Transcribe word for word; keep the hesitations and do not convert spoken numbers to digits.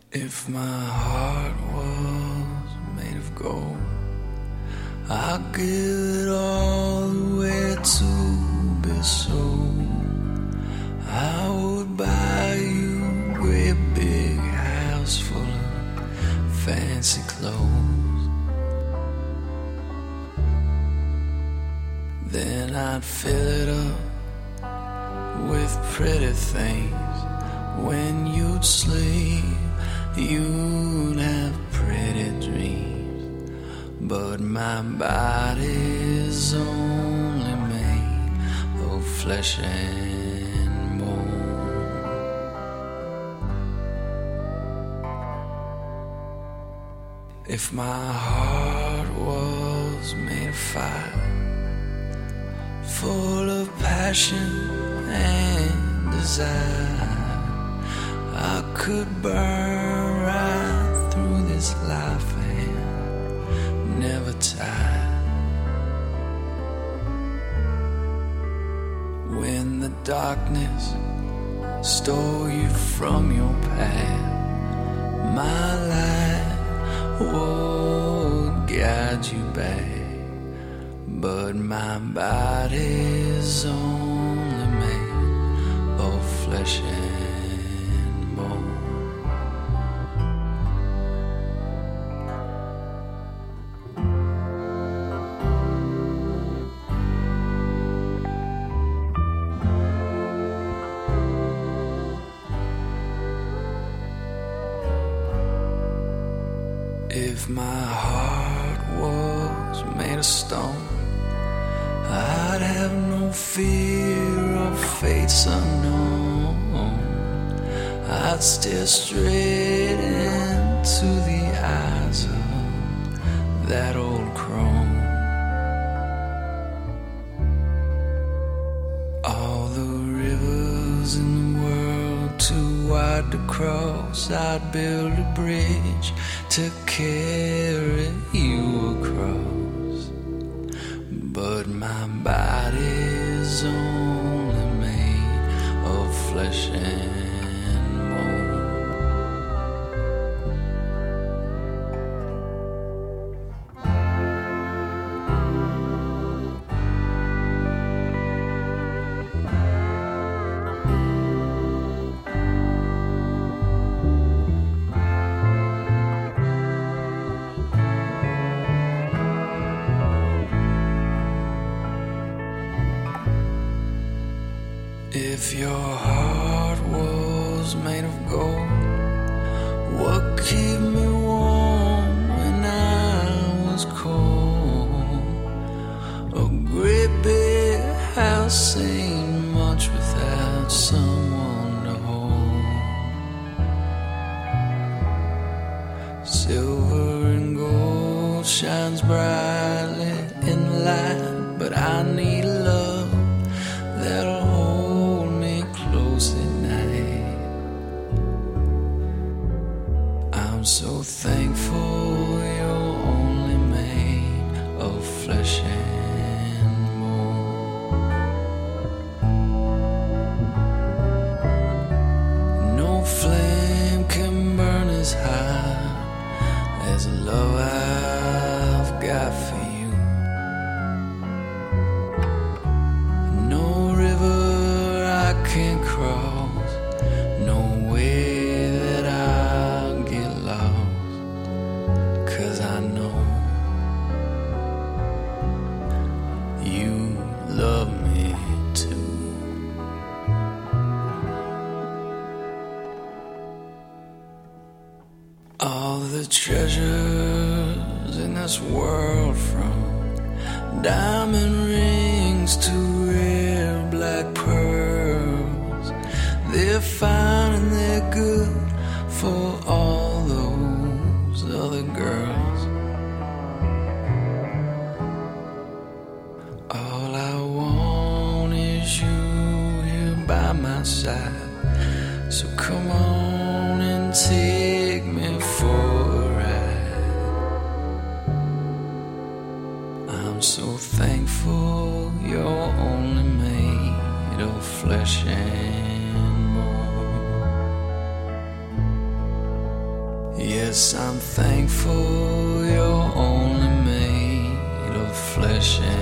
If my heart was made of gold, I'd give it all away to be sold. I would buy you a great big house full of fancy clothes. Then I'd fill it up with pretty things. When you'd sleep, you'd have pretty dreams. But my body's only made of flesh and bone. If my heart was made of fire, full of passion and desire, I could burn right through this life and never tire. When the darkness stole you from your path, my light would guide you back. But my body's only made of flesh and bone. If my heart was made of stone, I'd have no fear of fates unknown. I'd stare straight into the eyes of that old crone. All the rivers in the world too wide to cross, I'd build a bridge to carry you across. But my body's only made of flesh and bone. If your heart was made of gold, what kept me warm when I was cold? A great big house ain't much without someone to hold. Silver and gold shines brightly in the light, but I need love that'll hold me close at night. I'm so thankful you're only made of flesh and bone. No flame can burn as high as the love I've got for you. Can't cross, no way that I'll get lost, 'cause I know you love me too. All the treasures in this world, from diamond rings to rare black pearls, they're fine and they're good for all those other girls. All I want is you here by my side, so come on and take me for a ride. I'm so thankful you're only made of flesh and bone. Yes, I'm thankful you're only made of flesh and